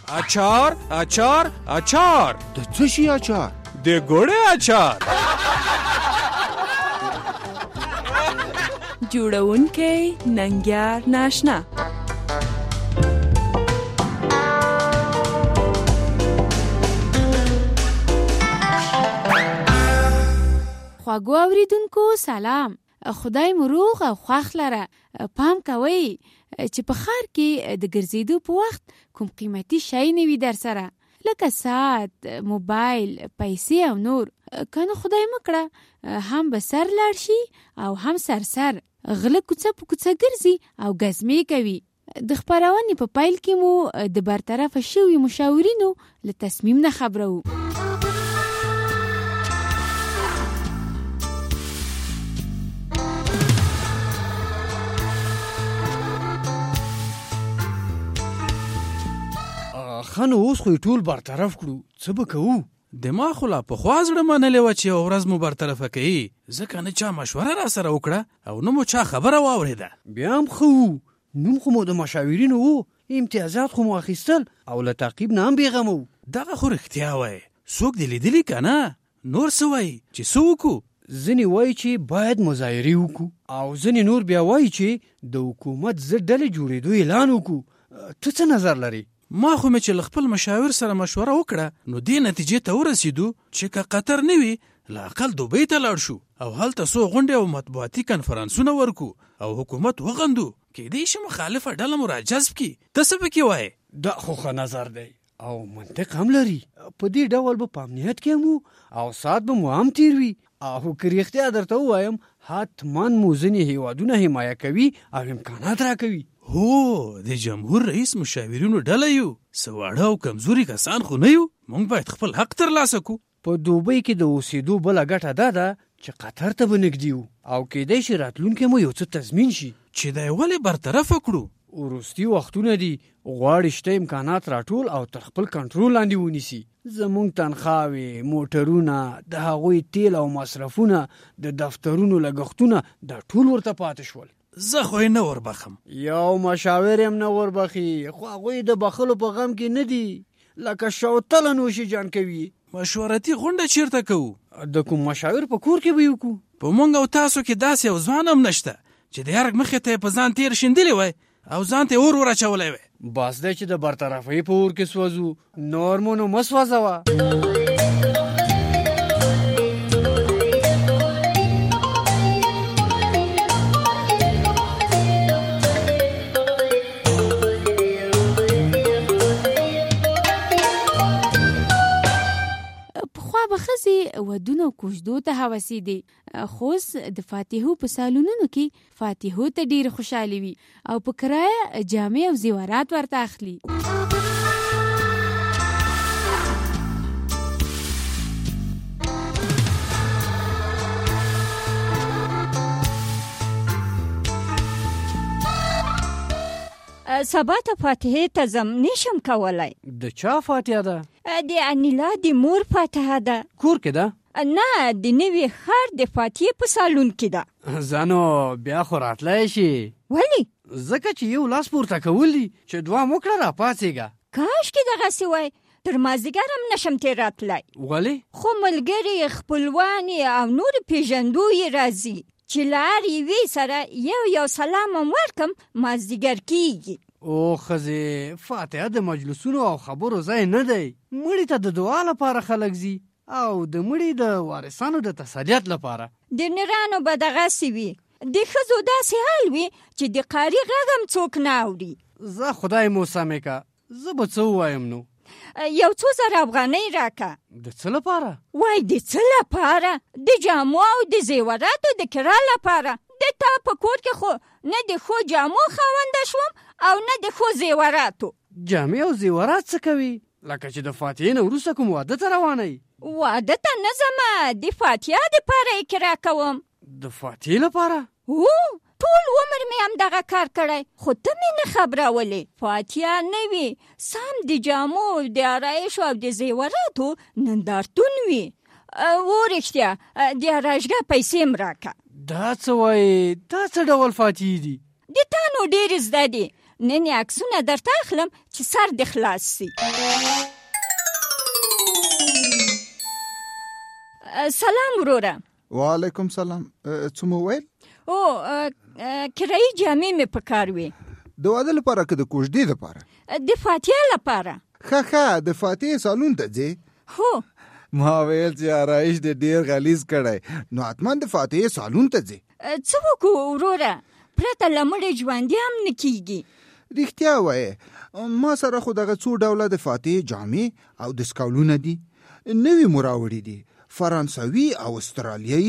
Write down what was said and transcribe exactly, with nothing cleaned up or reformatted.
اچار اچار اچار. د څه شي اچار؟ د ګوړې اچار. جوړونکی ننګیار ناشنا. خواږو اوریدونکو سلام. خدای مو روغ او خوښ لره. پام کوئ چې په ښار کې د ګرځېدو په وخت کوم قیمتي شی نه وي در سره، لکه ساعت، موبایل، پیسې او نور. که نه خدای مکړه هم به سر لاړ شي او هم سر سر غله کوڅه په کوڅه ګرځي او ګزمې کوي. د خپرونې په پیل کې مو د برطرفه شوي مشاورینو له تصمیم نه خبرو. خانو اوس خو ټول برطرف کړو، څه به کوو؟ دماغ خو لا پخوا زړه منلې وه چې یوه ورځ مو برطرفه کوي، ځکه نه چا مشوره را سره وکړه او نه مو چا خبره واورېده. بیا هم ښه وو، نوم خو مو د مشاورینو وو، امتیازات خو مو اخیستل او له تعقیب نه هم بېغمه وو. دغه خو رښتیا وایي، څوک دې لیدلي که نه؟ نور څه وایي چې څه وکړو؟ ځینې وایي چې باید مظاهرې وکړو او ځینې نور بیا وایي چې د حکومت ضد ډلې جوړېدو اعلان وکړو. ته څه نظر لرې؟ ما خو مې چې له خپل مشاور سره مشوره وکړه نو دې نتیجې ته ورسېدو چې که قطر نه وي له اقل دوبۍ ته لاړ شو او هلته څو غونډې او مطبوعاتي کنفرانسونه ورکو او حکومت وغندو. کیدای شي مخالفه ډله مو راجذب کړي. ته څه پکې وایې؟ دا خو ښه نظر دی او منطق هم لري. په دې ډول به په امنیت کې هم او ساعت به مو هم تیر وي او که رښتیا درته ووایم حتما مو ځینې هیوادونه حمایه کوي او امکانات راکوي. هو د جمهور رئیس مشاورینو ډله یو، څه واړه او کمزوري کسان خو نه یو. موږ باید خپل حق ترلاسه کړو. په دوبۍ کې د اوسېدو بله ګټه دا ده چې قطر ته به نږدې وو او کیدای شي راتلونکی مو یو څه تضمین شي چې دا یې ولې برطرفه کړو. وروستي وختونه دي، غواړي شته امکانات راټول او تر خپل کنټرول لاندې ونیسي. زموږ تنخواوې، موټرونه، د هغوی تیل او مصرفونه، د دفترونو لګښتونه دا ټول ورته پاتې شول. زه خو یې نه وربخم. یو مشاور هم نه وربخي، خو هغوی د بخلو په غم کې نه دي، لکه شوتله نوشي جان کوي. مشورتي غونډه چیرته کوو؟ د کوم مشاور په کور کې به یې وکړو. په موږ او تاسو کې داسې یو ځوان هم نشته چې د یارګ مخې ته یې په ځان تیر شیندلی وای او ځان ته اور ور اچولی وای. بس دی چې د برطرفۍ په اور کې سوځو، نور مو نو مه سوځوه. ښځې ودونو کوژدو ته هوسې دي، خو اوس د فاتحو په سالونونو کې فاتحو ته ډېر خوشحالي وي او په کرایه جامې او زیورات ورته اخلي. سبا ته فاتحې ته ځم، نشم کولی. د چا فاتحه ده؟ د انیلا د مور فاتحه ده. کور کې ده؟ نه، د نوي ښار د فاتحې په سالون کې ده. ځانو بیا خو راتلی شي. ولې؟ ځکه چې یو لاس پورته کول دي چې دوام وکړه را پاڅېږه. کاشکې دغسې وای، تر مازدیګر هم نشم تېر راتلی. ولې؟ خو ملګري، خپلوان او نور پیژندو یې راځي چې له هر یوې سره یو یو سلام هم ورکم، مازدیګر کېږي. او ښځې، فاتحه د مجلسونو او خبرو ځای نه دی. مړي ته د دعا لپاره خلک ځي او د مړي د وارثانو د تسلیت لپاره. د نرانو به دغسې وي، د ښځو داسې حال وي چې د قاري غږ هم څوک نه اوري. زه خدای مو سمې که، زه به څه ووایم نو؟ یو څو زره افغانۍ راکه. د څه لپاره؟ وای د څه لپاره؟ د جامو او د زیوراتو د کرا لپاره. د تا په کور کې خو نه د ښو جامو خاونده شوم او نه د ښو زیوراتو. جامې او زیورات څه کوي؟ لکه چې د فاتحې نه وروسته کوم واده ته روانئ؟ واده ته نه ځمه، د فاتحه دپاره یې کرا کوم. د فاتحې لپاره؟ هو، ټول عمر مې هم دغه کار کړی، خو ته مې نه خبرولې. فاتحه نه وي، سم د جامو، د آرایشو او د زیوراتو نندارتون وي. و رښتیا د آرایشګاه پیسې م راکه. دا څه وایې؟ دا څه ډول فاتحې دي؟ د تا نو ډېرې زده دي، نن یې عکسونه درته اخلم چې سر دې خلاص سي. سلام وروره. وعلیکم سلام. څه مو ویل؟ او کرایي جامې مې په کار وې. د واده لپاره که د کوژدې لپاره؟ د فاتحه لپاره. ښه ښه د فاتحې سالون ته ځې؟ هو. ما ویل چې آرایش دې ډېر غلیظ کړی، نو حتما د فاتحې سالون ته ځې. څه وکړو وروره، پرته له مړې ژوندي هم نه کېږي. رښتیا وایې، ما سره خو دغه څو ډوله د فاتحې جامې او دستکولونه دي، نوي مو راوړي دي، فرانسوي او استرالیایي